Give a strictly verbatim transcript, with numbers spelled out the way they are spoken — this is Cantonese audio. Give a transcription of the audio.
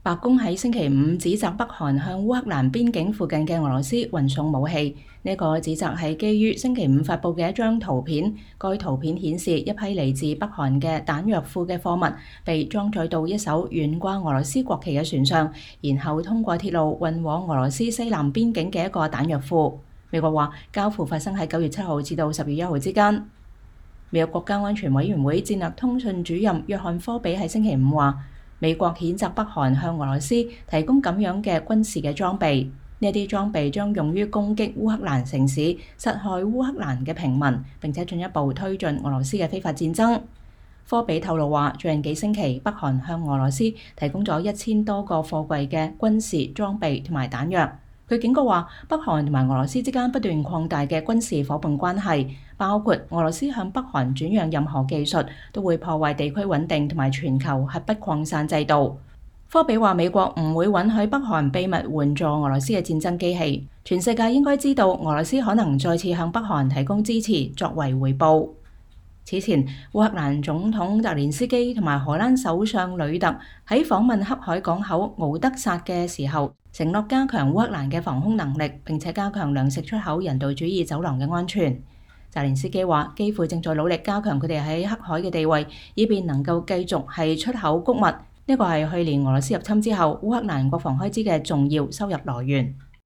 白宮喺星期五指責北韓向烏克蘭邊境附近嘅俄羅斯運送武器。呢、這個指責係基於星期五發布嘅一張圖片。該圖片顯示一批嚟自北韓嘅彈藥庫嘅貨物被裝載到一艘懸掛俄羅斯國旗嘅船上，然後通過鐵路運往俄羅斯西南邊境嘅一個彈藥庫。美國話交付發生喺九月七號至到十月一號之間。美國國家安全委員會戰略通訊主任約翰科比喺星期五話，美國譴責北韓向俄羅斯提供咁樣嘅軍事嘅裝備，呢啲裝備將用於攻擊烏克蘭城市，殺害烏克蘭嘅平民，並且進一步推進俄羅斯嘅非法戰爭。科比透露話，最近幾星期，北韓向俄羅斯提供咗一千多個貨櫃嘅軍事裝備同埋彈藥。佢警告話，北韓同埋俄羅斯之間不斷擴大嘅軍事夥伴關係，包括俄羅斯向北韓轉讓任何技術，都會破壞地區穩定同埋全球核不擴散制度。科比話，美國唔會允許北韓秘密援助俄羅斯嘅戰爭機器。全世界應該知道，俄羅斯可能再次向北韓提供支持作為回報。此前，烏克蘭總統澤連斯基同埋荷蘭首相呂特喺訪問黑海港口敖德薩嘅時候，承諾加強烏克蘭嘅防空能力，並且加強糧食出口人道主義走廊嘅安全。澤連斯基話，基輔正在努力加強佢哋喺黑海嘅地位，以便能夠繼續係出口穀物。呢個係去年俄羅斯入侵之後，烏克蘭國防開支嘅重要收入來源。